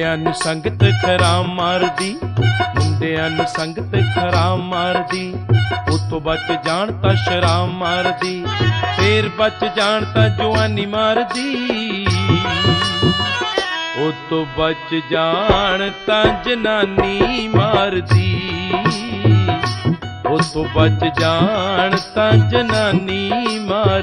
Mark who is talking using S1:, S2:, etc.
S1: ਮੁੰਡਿਆਂ ਨੂੰ ਸੰਗਤ ਖਰਾਮ ਮਾਰਦੀ, ਮੁੰਡਿਆਂ ਨੂੰ ਸੰਗਤ ਖਰਾਮ ਮਾਰਦੀ। ਉਤੋਂ ਬਚ ਜਾਣ ਤਾਂ ਸ਼ਰਾਮ ਮਾਰਦੀ, ਫੇਰ ਬਚ ਜਾਣ ਤਾਂ ਜਵਾਨੀ ਮਾਰਦੀ। ਉਤੋਂ ਬਚ ਜਾਣ ਤਾਂ ਜਨਾਨੀ ਮਾਰਦੀ, ਉਤੋਂ ਬਚ ਜਾਣ ਤਾਂ ਜਨਾਨੀ ਮਾਰਦੀ।